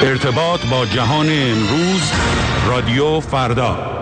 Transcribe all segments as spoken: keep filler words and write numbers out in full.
ارتباط با جهان امروز، رادیو فردا.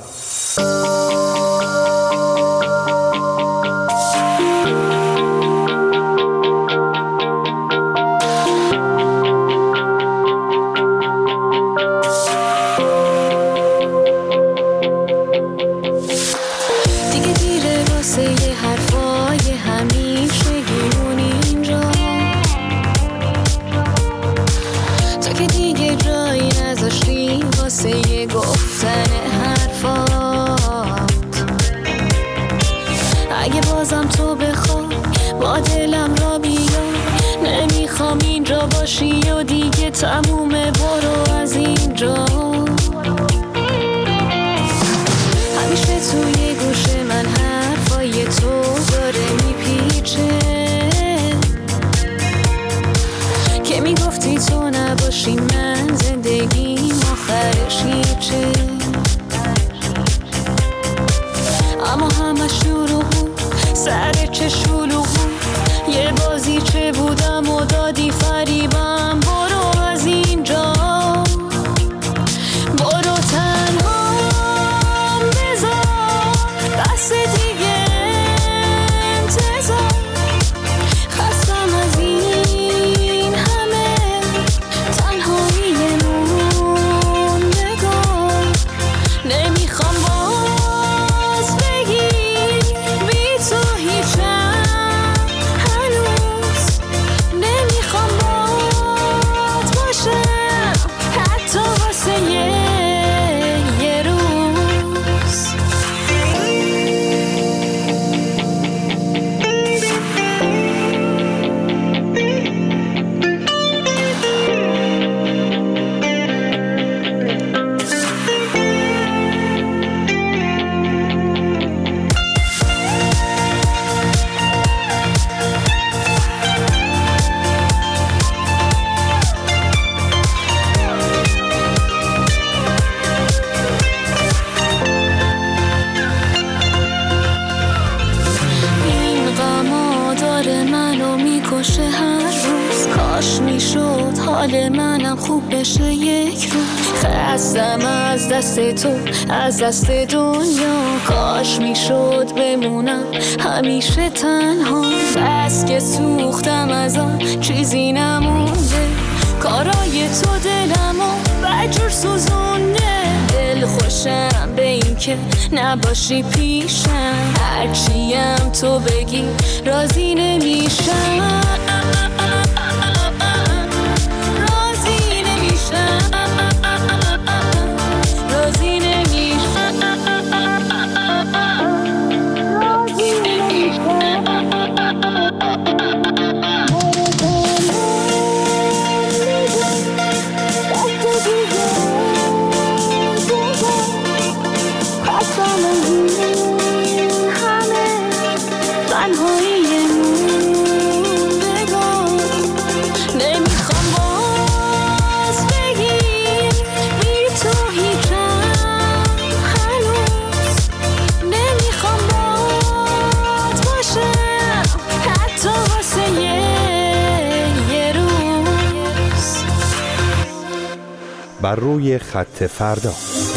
تمومه برو از اینجا. همیشه توی گوش من حرفای تو داره میپیچه که میگفتی تو نباشی من زندگیم آخرش هیچه. اما همه شروع بود سر چه شلوغ بود، یه بازی چه بودم و دادی فریبم. برو از اینجا، برو تنها بذار بس دیگه انتظار. خستم از این همه تنهایی موندگار. نمیخوام باز بگی بی تو هیچم هنوز. نمیخوام باد باشم حتی واسه یه یه روز. این غما داره منو میکشه هر روز. کاش میشد حال منم خوب بشه یک روز. خستم از دست تو، از دست دنیا. کاش میشد بمونم همیشه تنها. بس که سوختم از آن چیزی نمونده. کارای تو دلمو بجور سوزونده. دل خوشم به این که نباشی پیشم. هرچیم تو بگی راضی نمیشم، راضی نمیشم، راضی نمیشم، راضی نمیشم. تنهایی موندگار. نمیخوام باز بگی بی تو هیچم هنوز. نمیخوام باد باشم حتی واسه یه یه روز. بر روی خط فردا.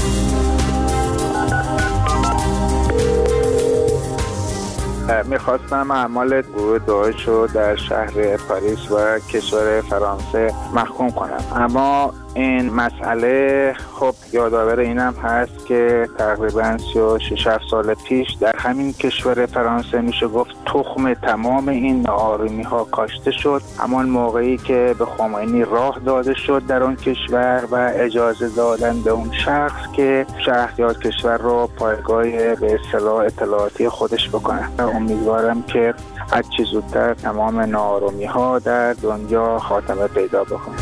میخواستم اعمال گروه داعش رو در شهر پاریس و کشور فرانسه محکوم کنم، اما این مسئله خب یادآور اینم هست که تقریبا سی و شش هفت سال پیش در همین کشور فرانسه میشه گفت تخم تمام این ناآرامی ها کاشته شد. همان موقعی که به خمینی راه داده شد در اون کشور و اجازه دادن به اون شخص که شهر یا کشور رو پایگاه به اصطلاح اطلاعاتی خودش بکنه. امیدوارم که هر چه زودتر تمام ناآرامی ها در دنیا خاتمه پیدا بکنه.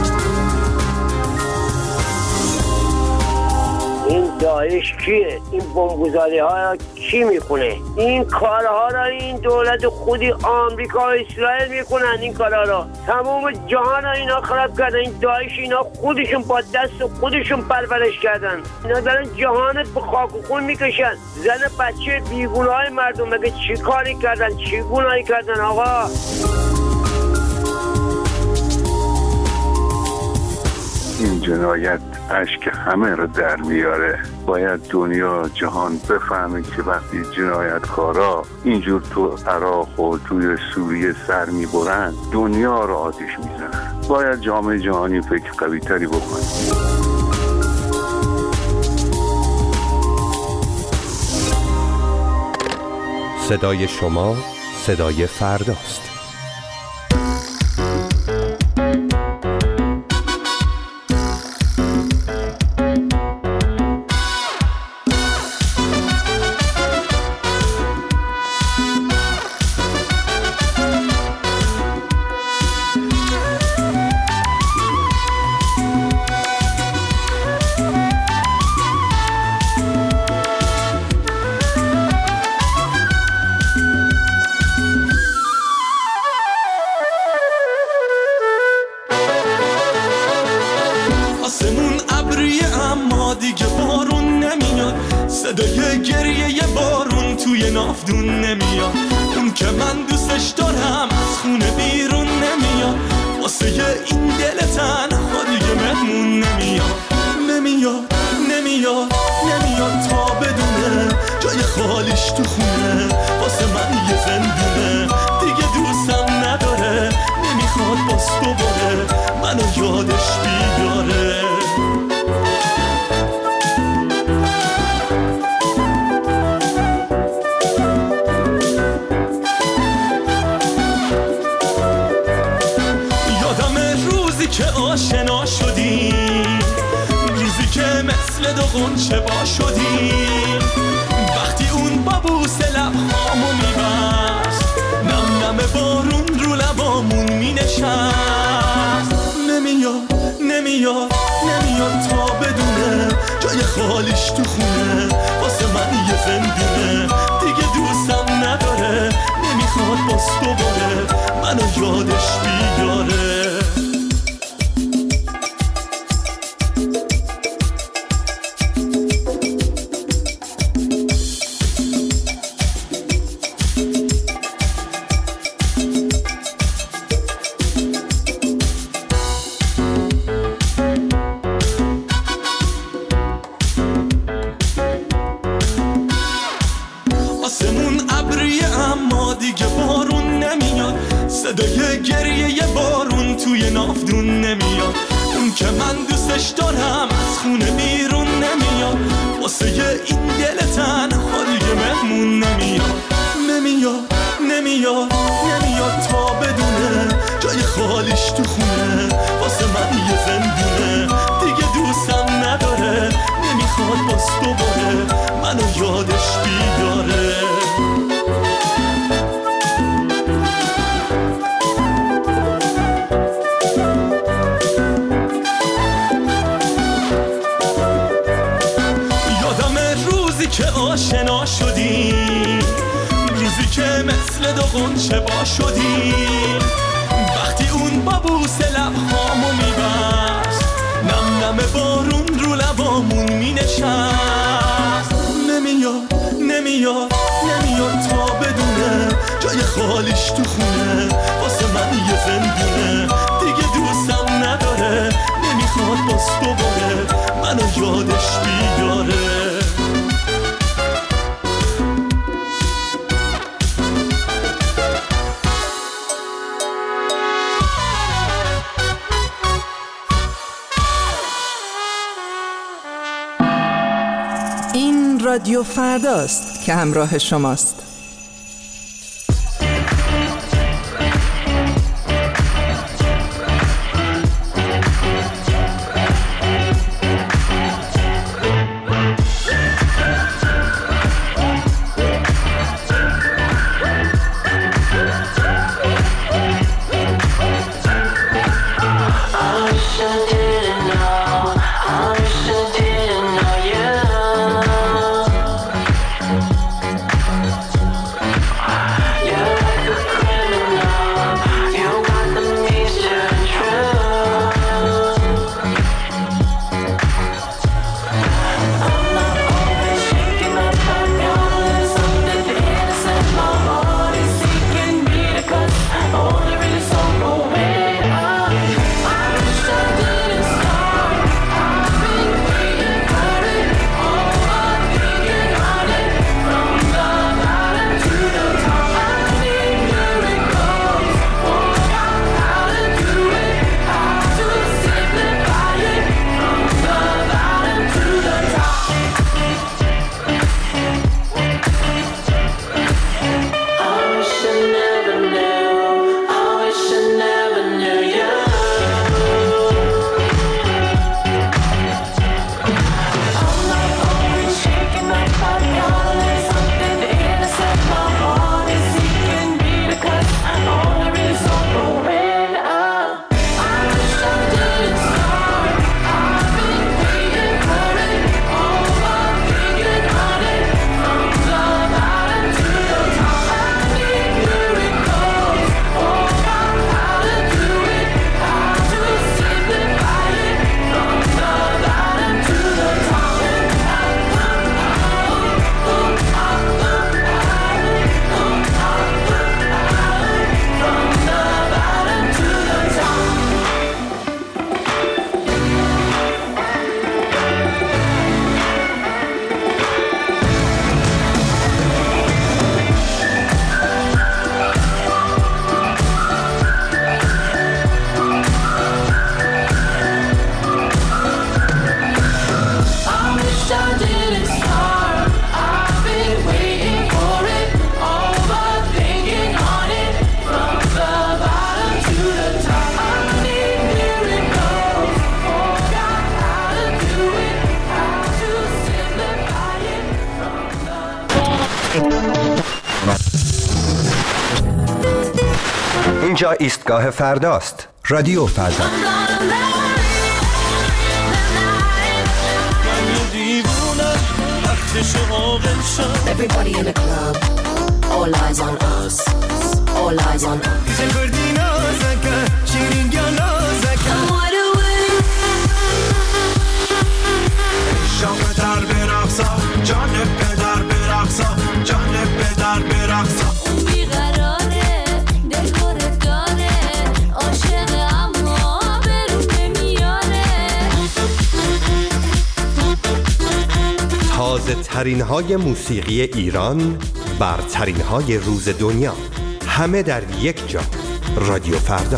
این داعش کیه؟ این بمبگذاری ها کی میکنه؟ این کارها را این دولت خودی آمریکا و اسرائیل میکنن. این کارها را تمام جهان ها اینا خراب کردن. این داعش اینا خودشون با دست خودشون پرورش کردن. اینا دارن جهانت به خاک و خون میکشن. زن بچه بیگناه های مردم مگه چی کاری کردن؟ چی گناهی کردن آقا؟ جنایت اشک همه رو در میاره. باید دنیا جهان بفهمه که وقتی جنایتکارا اینجور تو عراق و توی سوریه سر میبرن دنیا رو آتش میزنن. باید جامعه جهانی فکر قوی تری بکنه. صدای شما صدای فرداست. صدای گریه بارون توی نافدون نمیاد. اون که من دوستش دارم از خونه بیرون نمیاد. واسه این دل تنها دیگه مهمون نمیاد. نمیاد نمیاد نمیاد تا بدونه جای خالیش تو خونه واسه من یه زندونه. دیگه دوستم نداره، نمیخواد باز دوباره منو یادش بیاره. که آشنا شدیم، روزی که مثل دو غنچه با شدیم، وقتی اون با بوسه لبهامو میبست، نم نم بارون رو لبامون مینشست. نمیاد نمیاد نمیاد تا بدونه جای خالیش تو خونه واسه من یه زندونه. دیگه دوستم نداره، نمیخواد باز دوباره منو یادش بیاره. صدای گریه بارون توی نافدون نمیاد. اون که من دوستش دارم از خونه بیرون نمیاد. واسه این دل تنها دیگه مهمون نمیاد. نمیاد نمیاد نمیاد تا بدونه جای خالیش تو خونه واسه من یه زندونه. دیگه دوستم نداره، نمیخواد باز دوباره منو یادش بیاره. که آشنا شدیم، روزی که مثل دو غنچه با شدیم، وقتی اون با بوسه لبهامو میبست، نم نم بارون رو لبامون مینشست. نمیاد نمیاد نمیاد تا بدونه جای خالیش تو خونه واسه من یه زندونه. دیگه دوستم نداره، نمیخواد باز دوباره منو یادش بیاره. رادیو فرداست که همراه شماست. اینجا ایستگاه فرداست. رادیو فردا. Everybody in the club, all eyes on us, all eyes on us. تازه ترین های موسیقی ایران، برترین های روز دنیا، همه در یک جا. رادیو فردا.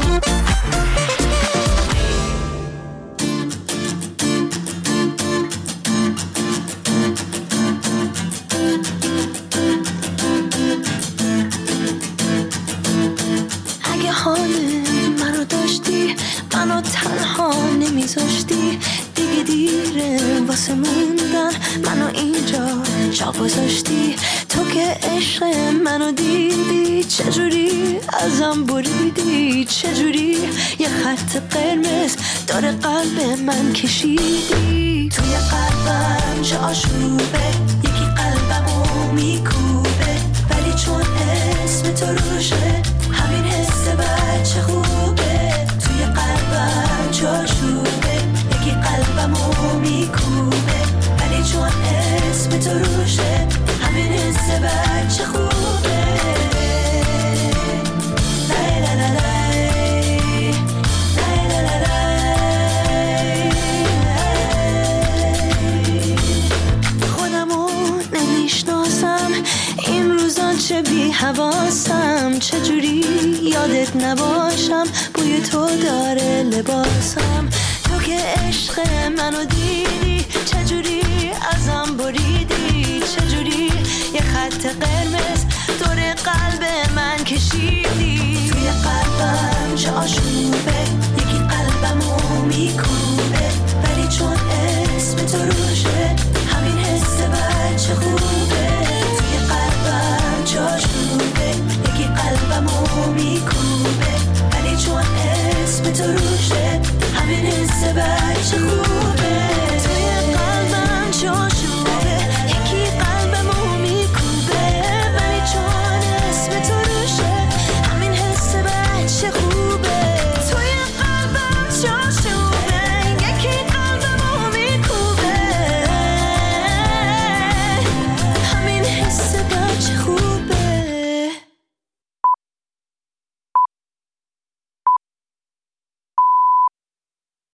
اگه حال منو داشتی، منو تنها نمیذاشتی، دیگه دیره واسه موندن، منو اینجا جا گذاشتی. تو که عشق منو دیدی، چجوری ازم بریدی، چجوری یه خط قرمز داره قلب من کشیدی. توی قلبم چه آشوبه، یکی قلبمو میکوبه، ولی چون اسم تو روشه همین حس بچه خوبه. توی قلبم چه آشوبه، یکی قلبمو میکوبه، ولی چون اسم تو روشه همین حس بچه خوبه. لای لای لای لای لای لای. خودمو نمیشناسم این روزا، چه بی حواسم، چجوری یادت نباشم، بوی تو داره لباسم. تو که عشق منو دیدی، چجوری ازم بریدی، چجوری یه خط قرمز دور قلب من کشیدی. توی قلبم چه آشوبه،